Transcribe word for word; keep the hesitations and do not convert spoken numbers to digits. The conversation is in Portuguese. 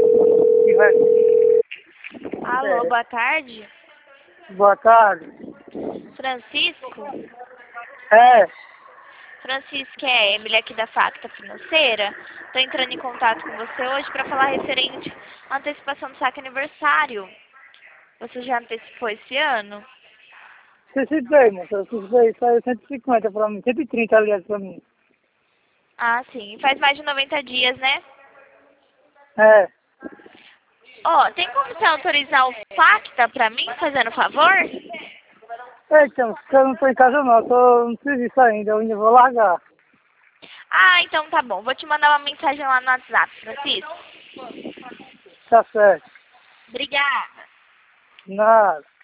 E vai. Alô, É. boa tarde. Boa tarde. Francisco? É. Francisco, é a Emily aqui da Facta Financeira. Estou entrando em contato com você hoje para falar referente à antecipação do saque aniversário. Você já antecipou esse ano? Antecipei, moça. Eu antecipei. Saiu cento e cinquenta pra mim. cento e trinta, aliás, pra mim. Ah, sim. Faz mais de noventa dias, né? É. Ó, tem como você autorizar o Facta para mim, fazendo favor? É, então, eu não tô em casa não. Eu tô no serviço ainda. Eu ainda vou largar. Ah, então tá bom. Vou te mandar uma mensagem lá no WhatsApp, Francisco. Tá certo. Obrigada. Nada.